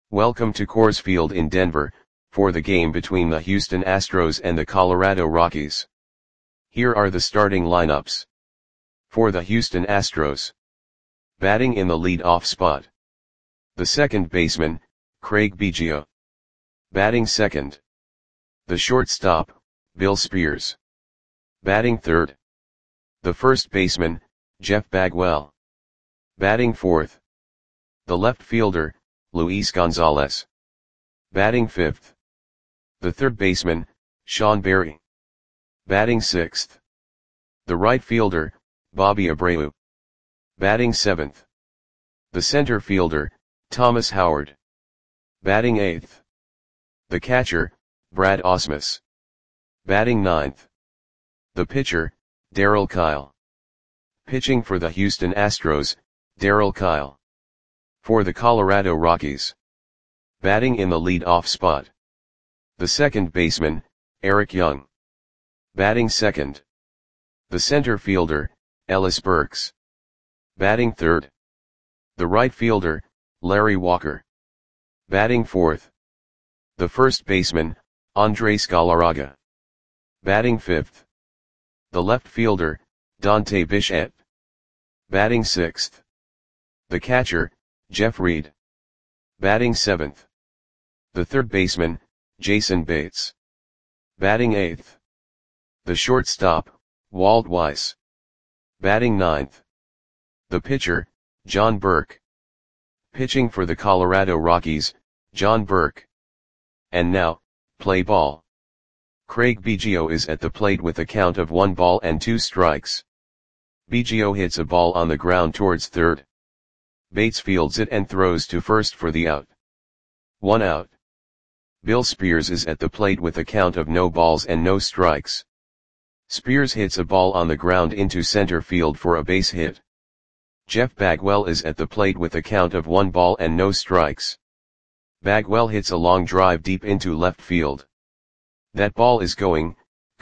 Welcome to Coors Field in Denver, for the game between the Houston Astros and the Colorado Rockies. Here are the starting lineups. For the Houston Astros. Batting in the lead-off spot. The second baseman, Craig Biggio. Batting second. The shortstop, Bill Spears. Batting third. The first baseman, Jeff Bagwell. Batting fourth. The left fielder, Luis Gonzalez. Batting fifth. The third baseman, Sean Berry. Batting sixth. The right fielder, Bobby Abreu. Batting seventh. The center fielder, Thomas Howard. Batting eighth. The catcher, Brad Ausmus. Batting ninth. The pitcher, Darryl Kile. Pitching for the Houston Astros, Darryl Kile. For the Colorado Rockies. Batting in the lead-off spot. The second baseman, Eric Young. Batting second. The center fielder, Ellis Burks. Batting third. The right fielder, Larry Walker. Batting fourth. The first baseman, Andres Galarraga. Batting fifth. The left fielder, Dante Bichette. Batting sixth. The catcher, Jeff Reed. Batting seventh. The third baseman, Jason Bates. Batting eighth. The shortstop, Walt Weiss. Batting ninth. The pitcher, John Burke. Pitching for the Colorado Rockies, John Burke. And now, play ball. Craig Biggio is at the plate with a count of 1 ball and 2 strikes. Biggio hits a ball on the ground towards third. Bates fields it and throws to first for the out. 1 out. Bill Spears is at the plate with a count of no balls and no strikes. Spears hits a ball on the ground into center field for a base hit. Jeff Bagwell is at the plate with a count of 1 ball and no strikes. Bagwell hits a long drive deep into left field. That ball is gone.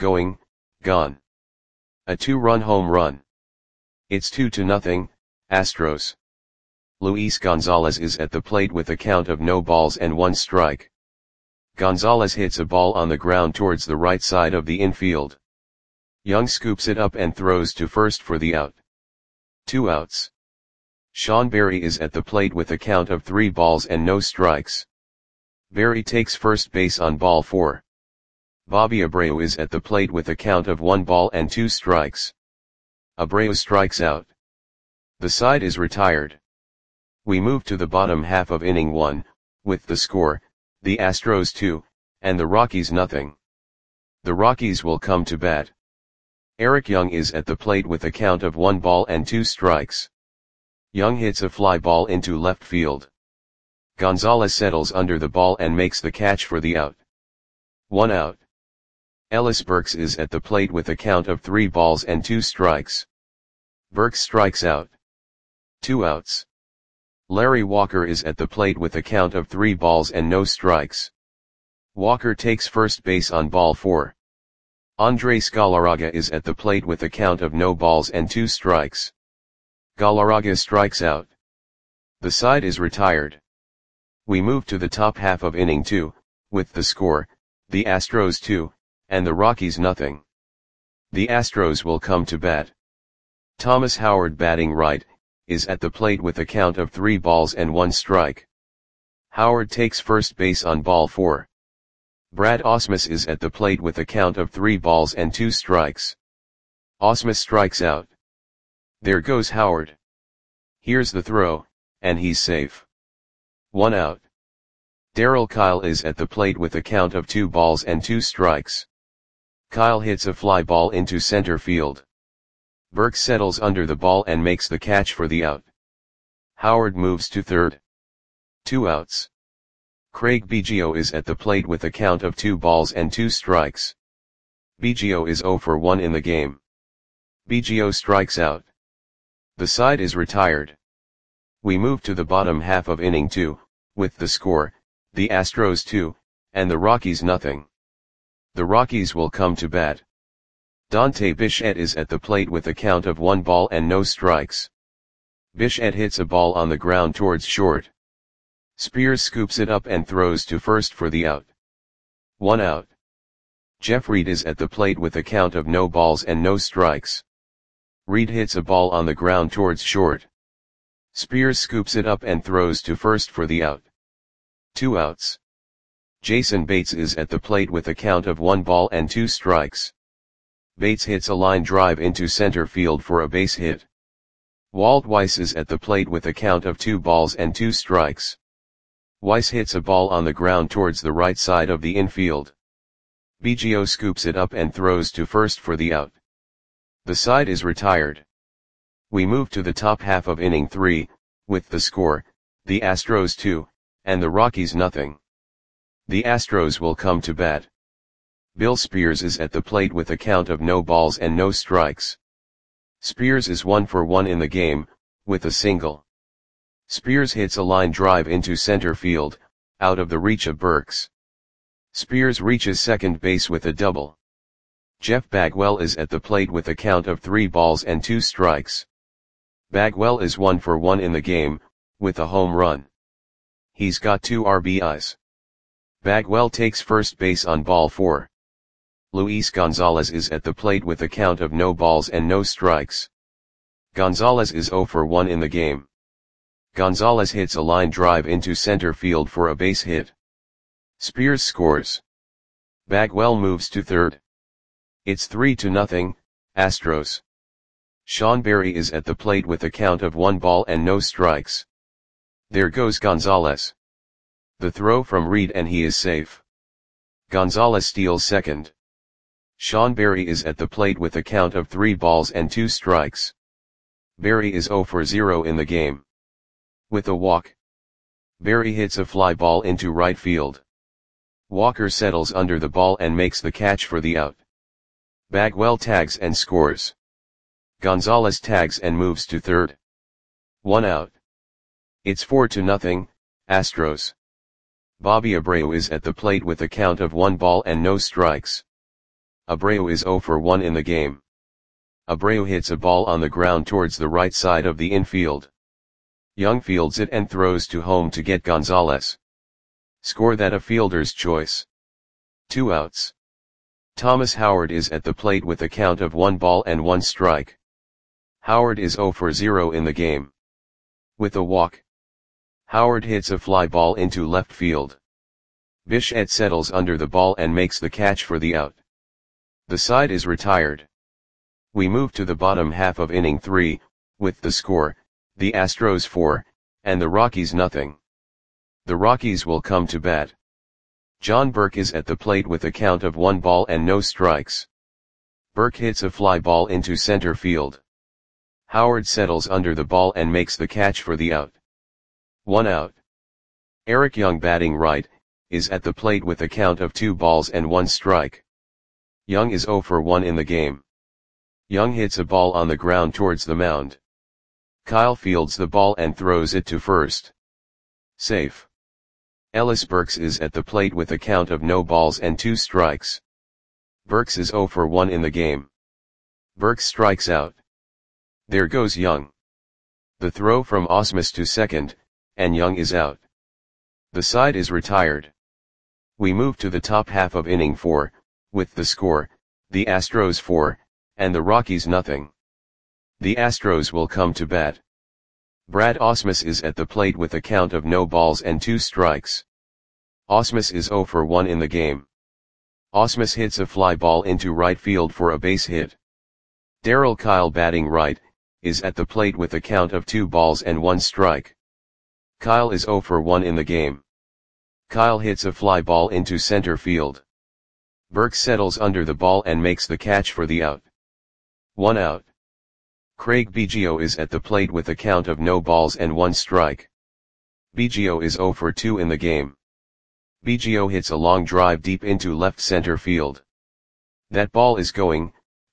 A 2-run home run. It's 2-0, Astros. Luis Gonzalez is at the plate with a count of no balls and 1 strike. Gonzalez hits a ball on the ground towards the right side of the infield. Young scoops it up and throws to first for the out. 2 outs. Sean Berry is at the plate with a count of 3 balls and no strikes. Berry takes first base on ball 4. Bobby Abreu is at the plate with a count of 1 ball and 2 strikes. Abreu strikes out. The side is retired. We move to the bottom half of inning 1, with the score, the Astros 2, and the Rockies nothing. The Rockies will come to bat. Eric Young is at the plate with a count of 1 ball and 2 strikes. Young hits a fly ball into left field. Gonzalez settles under the ball and makes the catch for the out. 1 out. Ellis Burks is at the plate with a count of 3 balls and 2 strikes. Burks strikes out. 2 outs. Larry Walker is at the plate with a count of 3 balls and no strikes. Walker takes first base on ball 4. Andres Galarraga is at the plate with a count of no balls and 2 strikes. Galarraga strikes out. The side is retired. We move to the top half of inning 2, with the score, the Astros 2, and the Rockies nothing. The Astros will come to bat. Thomas Howard batting right, is at the plate with a count of 3 balls and 1 strike. Howard takes first base on ball 4. Brad Ausmus is at the plate with a count of 3 balls and 2 strikes. Ausmus strikes out. There goes Howard. Here's the throw, and he's safe. 1 out. Darryl Kile is at the plate with a count of 2 balls and 2 strikes. Kile hits a fly ball into center field. Burke settles under the ball and makes the catch for the out. Howard moves to third. 2 outs. Craig Biggio is at the plate with a count of 2 balls and 2 strikes. Biggio is 0 for 1 in the game. Biggio strikes out. The side is retired. We move to the bottom half of inning 2, with the score, the Astros 2, and the Rockies nothing. The Rockies will come to bat. Dante Bichette is at the plate with a count of 1 ball and no strikes. Bichette hits a ball on the ground towards short. Spears scoops it up and throws to first for the out. 1 out. Jeff Reed is at the plate with a count of no balls and no strikes. Reed hits a ball on the ground towards short. Spears scoops it up and throws to first for the out. 2 outs. Jason Bates is at the plate with a count of 1 ball and 2 strikes. Bates hits a line drive into center field for a base hit. Walt Weiss is at the plate with a count of 2 balls and 2 strikes. Weiss hits a ball on the ground towards the right side of the infield. Biggio scoops it up and throws to first for the out. The side is retired. We move to the top half of inning 3, with the score, the Astros 2, and the Rockies nothing. The Astros will come to bat. Bill Spears is at the plate with a count of no balls and no strikes. Spears is 1 for 1 in the game, with a single. Spears hits a line drive into center field, out of the reach of Burks. Spears reaches second base with a double. Jeff Bagwell is at the plate with a count of 3 balls and 2 strikes. Bagwell is 1 for 1 in the game, with a home run. He's got 2 RBIs. Bagwell takes first base on ball 4. Luis Gonzalez is at the plate with a count of no balls and no strikes. Gonzalez is 0 for 1 in the game. Gonzalez hits a line drive into center field for a base hit. Spears scores. Bagwell moves to third. It's 3-0, Astros. Sean Berry is at the plate with a count of 1 ball and no strikes. There goes Gonzalez. The throw from Reed and he is safe. Gonzalez steals second. Sean Berry is at the plate with a count of 3 balls and 2 strikes. Berry is 0 for 0 in the game. With a walk. Berry hits a fly ball into right field. Walker settles under the ball and makes the catch for the out. Bagwell tags and scores. Gonzalez tags and moves to third. 1 out. It's 4-0, Astros. Bobby Abreu is at the plate with a count of 1 ball and no strikes. Abreu is 0 for 1 in the game. Abreu hits a ball on the ground towards the right side of the infield. Young fields it and throws to home to get Gonzalez. Score that a fielder's choice. 2 outs. Thomas Howard is at the plate with a count of 1 ball and 1 strike. Howard is 0 for 0 in the game. With a walk. Howard hits a fly ball into left field. Bichette settles under the ball and makes the catch for the out. The side is retired. We move to the bottom half of inning 3, with the score, the Astros 4, and the Rockies nothing. The Rockies will come to bat. John Burke is at the plate with a count of 1 ball and no strikes. Burke hits a fly ball into center field. Howard settles under the ball and makes the catch for the out. 1 out. Eric Young batting right, is at the plate with a count of 2 balls and 1 strike. Young is 0 for 1 in the game. Young hits a ball on the ground towards the mound. Kyle fields the ball and throws it to first. Safe. Ellis Burks is at the plate with a count of no balls and 2 strikes. Burks is 0 for 1 in the game. Burks strikes out. There goes Young. The throw from Ausmus to second, and Young is out. The side is retired. We move to the top half of inning 4, with the score, the Astros 4, and the Rockies nothing. The Astros will come to bat. Brad Ausmus is at the plate with a count of no balls and 2 strikes. Ausmus is 0 for 1 in the game. Ausmus hits a fly ball into right field for a base hit. Darryl Kyle batting right, is at the plate with a count of 2 balls and 1 strike. Kyle is 0 for 1 in the game. Kyle hits a fly ball into center field. Burke settles under the ball and makes the catch for the out. 1 out. Craig Biggio is at the plate with a count of no balls and 1 strike. Biggio is 0 for 2 in the game. Biggio hits a long drive deep into left center field. That ball is gone.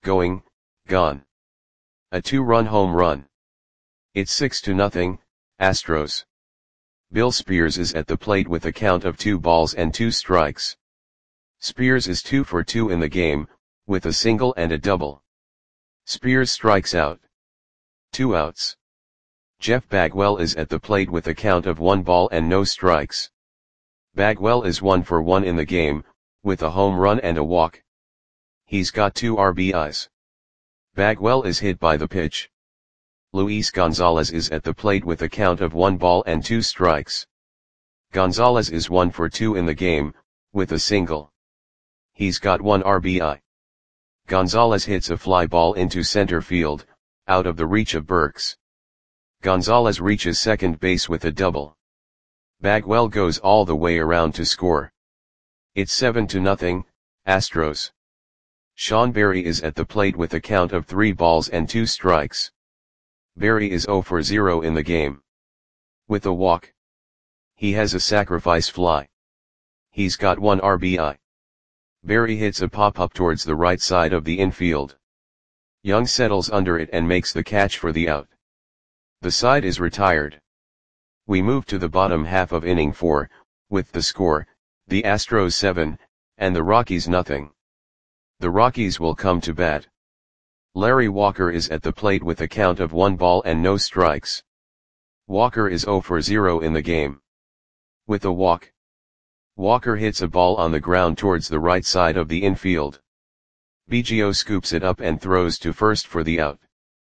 A 2-run home run. It's 6-0, Astros. Bill Spears is at the plate with a count of 2 balls and 2 strikes. Spears is 2 for 2 in the game, with a single and a double. Spears strikes out. 2 outs. Jeff Bagwell is at the plate with a count of 1 ball and no strikes. Bagwell is 1 for 1 in the game, with a home run and a walk. He's got 2 RBIs. Bagwell is hit by the pitch. Luis Gonzalez is at the plate with a count of 1 ball and 2 strikes. Gonzalez is 1 for 2 in the game, with a single. He's got 1 RBI. Gonzalez hits a fly ball into center field, out of the reach of Burks. Gonzalez reaches second base with a double. Bagwell goes all the way around to score. It's 7-0, Astros. Sean Berry is at the plate with a count of 3 balls and 2 strikes. Berry is 0 for 0 in the game. With a walk. He has a sacrifice fly. He's got 1 RBI. Berry hits a pop-up towards the right side of the infield. Young settles under it and makes the catch for the out. The side is retired. We move to the bottom half of inning 4, with the score, the Astros 7, and the Rockies nothing. The Rockies will come to bat. Larry Walker is at the plate with a count of 1 ball and no strikes. Walker is 0 for 0 in the game. With a walk. Walker hits a ball on the ground towards the right side of the infield. Biggio scoops it up and throws to first for the out.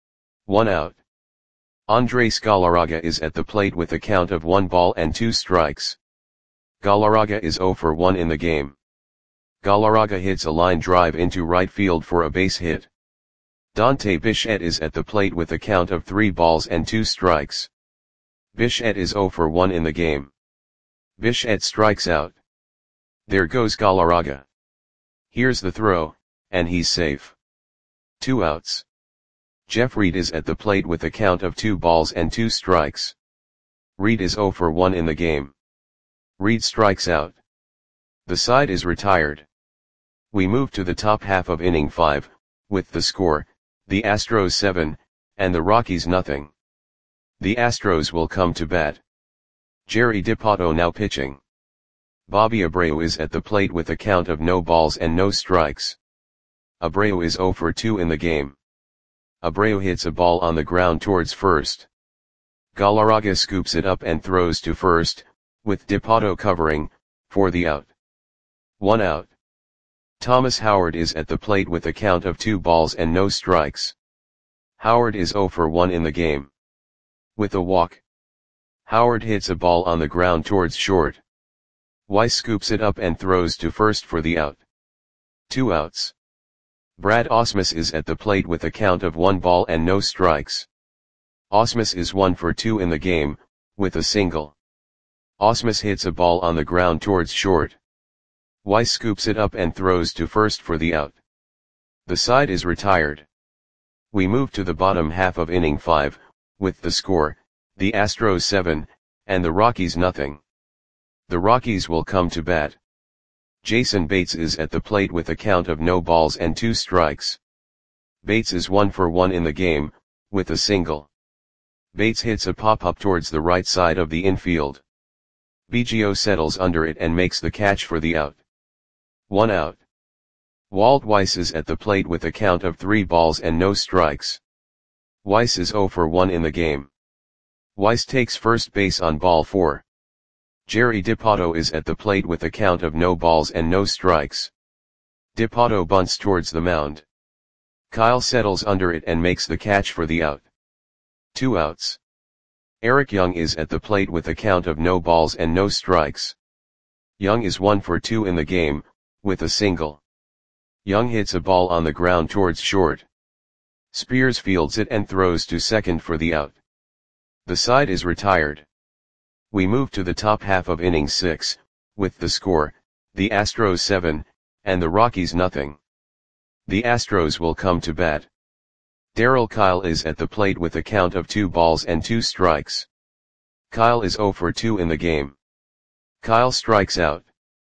1 out. Andres Galarraga is at the plate with a count of 1 ball and 2 strikes. Galarraga is 0 for 1 in the game. Galarraga hits a line drive into right field for a base hit. Dante Bichette is at the plate with a count of 3 balls and 2 strikes. Bichette is 0 for 1 in the game. Bichette strikes out. There goes Galarraga. Here's the throw, and he's safe. 2 outs. Jeff Reed is at the plate with a count of 2 balls and 2 strikes. Reed is 0 for 1 in the game. Reed strikes out. The side is retired. We move to the top half of inning 5, with the score, the Astros 7, and the Rockies nothing. The Astros will come to bat. Jerry Dipoto now pitching. Bobby Abreu is at the plate with a count of no balls and no strikes. Abreu is 0 for 2 in the game. Abreu hits a ball on the ground towards first. Galarraga scoops it up and throws to first, with Dipoto covering, for the out. 1 out. Thomas Howard is at the plate with a count of 2 balls and no strikes. Howard is 0 for 1 in the game. With a walk. Howard hits a ball on the ground towards short. Weiss scoops it up and throws to first for the out. 2 outs. Brad Ausmus is at the plate with a count of 1 ball and no strikes. Ausmus is 1 for 2 in the game, with a single. Ausmus hits a ball on the ground towards short. Weiss scoops it up and throws to first for the out. The side is retired. We move to the bottom half of inning 5, with the score, the Astros 7, and the Rockies nothing. The Rockies will come to bat. Jason Bates is at the plate with a count of no balls and 2 strikes. Bates is 1 for 1 in the game, with a single. Bates hits a pop-up towards the right side of the infield. Biggio settles under it and makes the catch for the out. 1 out. Walt Weiss is at the plate with a count of 3 balls and no strikes. Weiss is 0 for 1 in the game. Weiss takes first base on ball 4. Jerry Dipoto is at the plate with a count of no balls and no strikes. Dipoto bunts towards the mound. Kyle settles under it and makes the catch for the out. 2 outs. Eric Young is at the plate with a count of no balls and no strikes. Young is 1 for 2 in the game, with a single. Young hits a ball on the ground towards short. Spears fields it and throws to second for the out. The side is retired. We move to the top half of inning 6, with the score, the Astros 7, and the Rockies nothing. The Astros will come to bat. Darryl Kyle is at the plate with a count of 2 balls and 2 strikes. Kyle is 0 for 2 in the game. Kyle strikes out.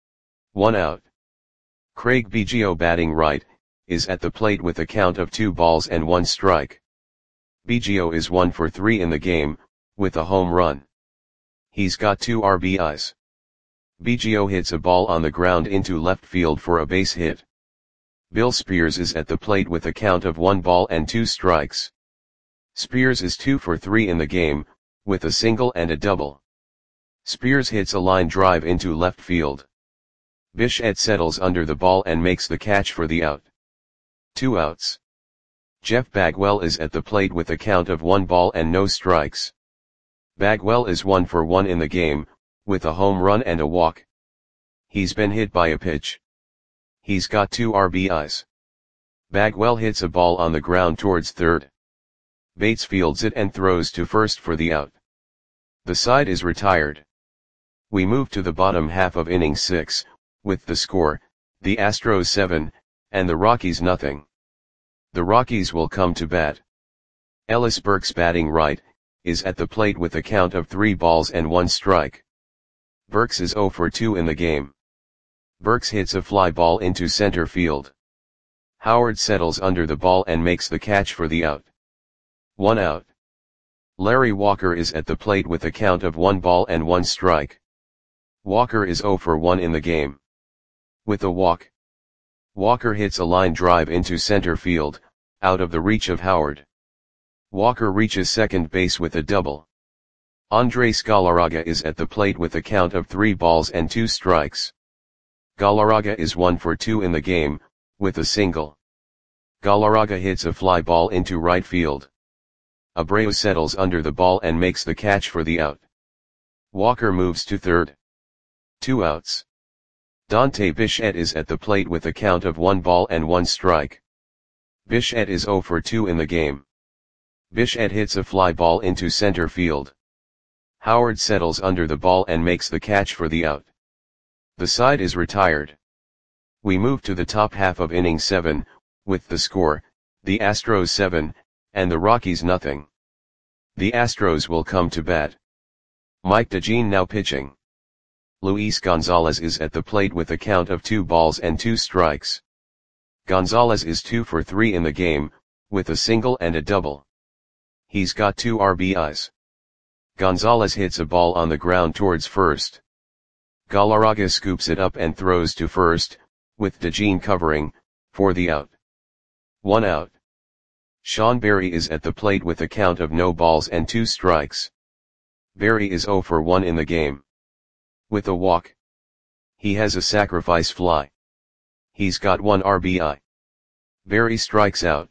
1 out. Craig Biggio batting right, is at the plate with a count of 2 balls and 1 strike. Biggio is 1 for 3 in the game, with a home run. He's got 2 RBIs. Biggio hits a ball on the ground into left field for a base hit. Bill Spears is at the plate with a count of 1 ball and 2 strikes. Spears is 2 for 3 in the game, with a single and a double. Spears hits a line drive into left field. Bichette settles under the ball and makes the catch for the out. 2 outs. Jeff Bagwell is at the plate with a count of 1 ball and no strikes. Bagwell is 1 for 1 in the game, with a home run and a walk. He's been hit by a pitch. He's got 2 RBIs. Bagwell hits a ball on the ground towards third. Bates fields it and throws to first for the out. The side is retired. We move to the bottom half of inning 6, with the score, the Astros 7, and the Rockies nothing. The Rockies will come to bat. Ellis Burks, batting right, is at the plate with a count of 3 balls and 1 strike. Burks is 0 for 2 in the game. Burks hits a fly ball into center field. Howard settles under the ball and makes the catch for the out. 1 out. Larry Walker is at the plate with a count of 1 ball and 1 strike. Walker is 0 for 1 in the game. With a walk, Walker hits a line drive into center field, out of the reach of Howard. Walker reaches second base with a double. Andres Galarraga is at the plate with a count of 3 balls and 2 strikes. Galarraga is 1 for 2 in the game, with a single. Galarraga hits a fly ball into right field. Abreu settles under the ball and makes the catch for the out. Walker moves to third. 2 outs. Dante Bichette is at the plate with a count of 1 ball and 1 strike. Bichette is 0 for 2 in the game. Bichette hits a fly ball into center field. Howard settles under the ball and makes the catch for the out. The side is retired. We move to the top half of inning 7, with the score, the Astros 7, and the Rockies nothing. The Astros will come to bat. Mike DeJean now pitching. Luis Gonzalez is at the plate with a count of 2 balls and 2 strikes. Gonzalez is 2 for 3 in the game, with a single and a double. He's got 2 RBIs. Gonzalez hits a ball on the ground towards first. Galarraga scoops it up and throws to first, with DeJean covering, for the out. 1 out. Sean Berry is at the plate with a count of no balls and 2 strikes. Berry is 0 for 1 in the game. With a walk, he has a sacrifice fly. He's got 1 RBI. Berry strikes out.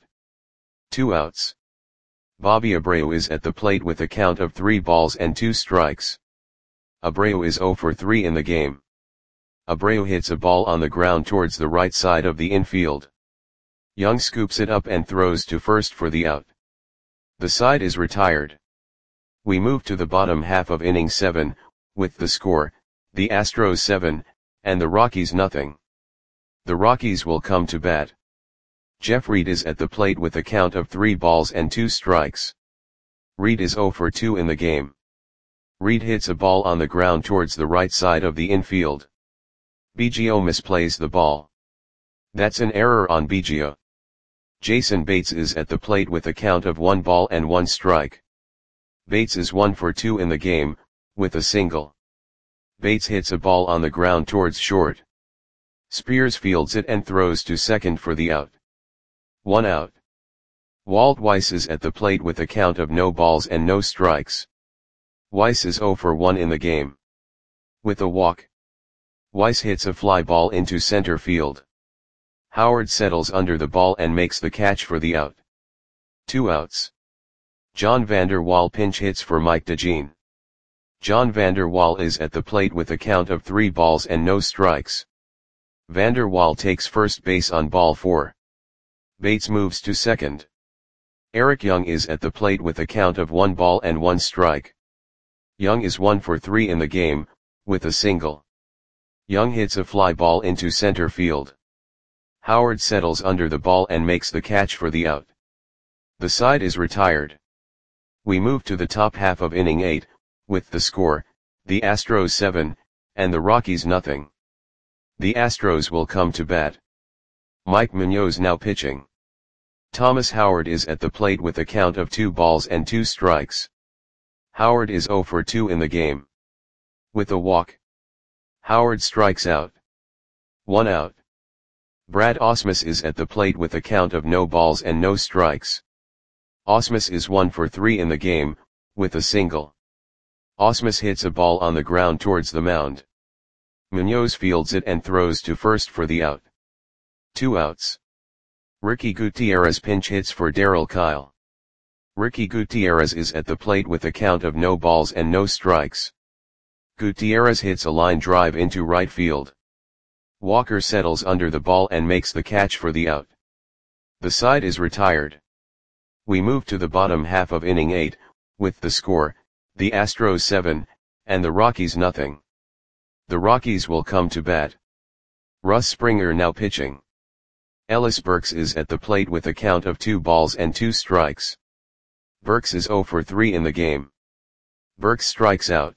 2 outs. Bobby Abreu is at the plate with a count of 3 balls and 2 strikes. Abreu is 0 for 3 in the game. Abreu hits a ball on the ground towards the right side of the infield. Young scoops it up and throws to first for the out. The side is retired. We move to the bottom half of inning 7, with the score, the Astros 7, and the Rockies nothing. The Rockies will come to bat. Jeff Reed is at the plate with a count of 3 balls and 2 strikes. Reed is 0 for 2 in the game. Reed hits a ball on the ground towards the right side of the infield. Biggio misplays the ball. That's an error on Biggio. Jason Bates is at the plate with a count of 1 ball and 1 strike. Bates is 1 for 2 in the game, with a single. Bates hits a ball on the ground towards short. Spears fields it and throws to second for the out. 1 out. Walt Weiss is at the plate with a count of no balls and no strikes. Weiss is 0 for 1 in the game. With a walk, Weiss hits a fly ball into center field. Howard settles under the ball and makes the catch for the out. 2 outs. John Vander Wal pinch hits for Mike DeJean. John Vander Wal is at the plate with a count of 3 balls and no strikes. Vander Wal takes first base on ball 4. Bates moves to second. Eric Young is at the plate with a count of 1 ball and 1 strike. Young is 1 for 3 in the game, with a single. Young hits a fly ball into center field. Howard settles under the ball and makes the catch for the out. The side is retired. We move to the top half of inning 8, with the score, the Astros 7, and the Rockies nothing. The Astros will come to bat. Mike Munoz now pitching. Thomas Howard is at the plate with a count of 2 balls and 2 strikes. Howard is 0 for 2 in the game. With a walk, Howard strikes out. 1 out. Brad Ausmus is at the plate with a count of no balls and no strikes. Ausmus is 1 for 3 in the game, with a single. Ausmus hits a ball on the ground towards the mound. Munoz fields it and throws to first for the out. 2 outs. Ricky Gutierrez pinch hits for Darryl Kile. Ricky Gutierrez is at the plate with a count of no balls and no strikes. Gutierrez hits a line drive into right field. Walker settles under the ball and makes the catch for the out. The side is retired. We move to the bottom half of inning 8, with the score, the Astros 7, and the Rockies nothing. The Rockies will come to bat. Russ Springer now pitching. Ellis Burks is at the plate with a count of 2 balls and 2 strikes. Burks is 0 for 3 in the game. Burks strikes out.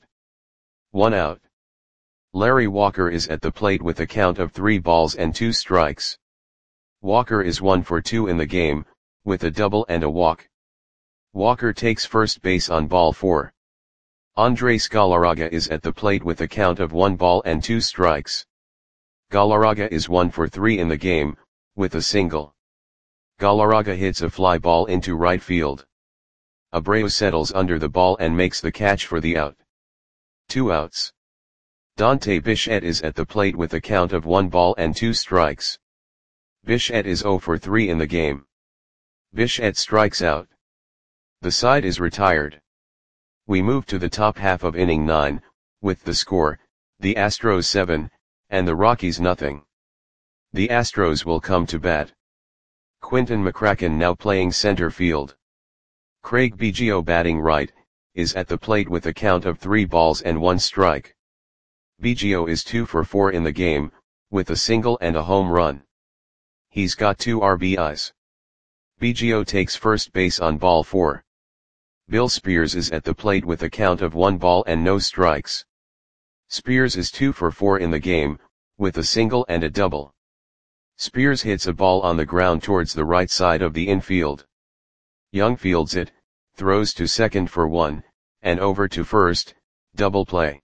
1 out. Larry Walker is at the plate with a count of 3 balls and 2 strikes. Walker is 1 for 2 in the game, with a double and a walk. Walker takes first base on ball 4. Andres Galarraga is at the plate with a count of 1 ball and 2 strikes. Galarraga is 1 for 3 in the game, with a single. Galarraga hits a fly ball into right field. Abreu settles under the ball and makes the catch for the out. 2 outs. Dante Bichette is at the plate with a count of 1 ball and 2 strikes. Bichette is 0 for 3 in the game. Bichette strikes out. The side is retired. We move to the top half of inning 9, with the score, the Astros 7, and the Rockies nothing. The Astros will come to bat. Quinton McCracken now playing center field. Craig Biggio batting right, is at the plate with a count of 3 balls and 1 strike. Biggio is 2 for 4 in the game, with a single and a home run. He's got 2 RBIs. Biggio takes first base on ball 4. Bill Spears is at the plate with a count of 1 ball and no strikes. Spears is 2 for 4 in the game, with a single and a double. Spears hits a ball on the ground towards the right side of the infield. Young fields it, throws to second for 1, and over to first, double play.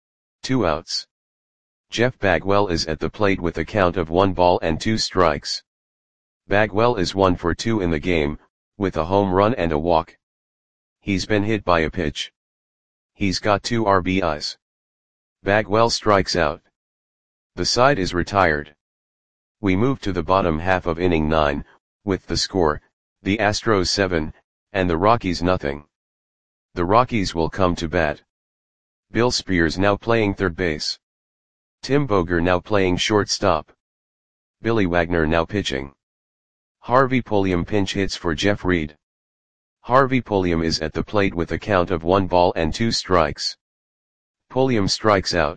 2 outs. Jeff Bagwell is at the plate with a count of 1 ball and 2 strikes. Bagwell is 1 for 2 in the game, with a home run and a walk. He's been hit by a pitch. He's got 2 RBIs. Bagwell strikes out. The side is retired. We move to the bottom half of inning 9, with the score, the Astros 7, and the Rockies nothing. The Rockies will come to bat. Bill Spears now playing third base. Tim Boger now playing shortstop. Billy Wagner now pitching. Harvey Pulliam pinch hits for Jeff Reed. Harvey Pulliam is at the plate with a count of 1 ball and 2 strikes. Pulliam strikes out.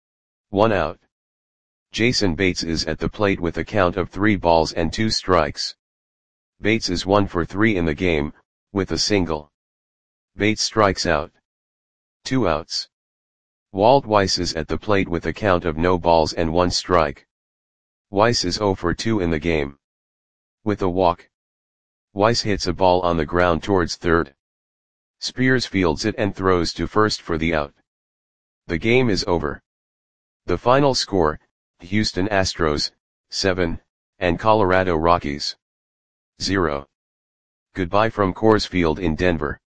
1 out. Jason Bates is at the plate with a count of 3 balls and 2 strikes. Bates is 1 for 3 in the game, with a single. Bates strikes out. 2 outs. Walt Weiss is at the plate with a count of no balls and 1 strike. Weiss is 0 for 2 in the game. With a walk. Weiss hits a ball on the ground towards third. Spears fields it and throws to first for the out. The game is over. The final score, Houston Astros, 7, and Colorado Rockies, 0. Goodbye from Coors Field in Denver.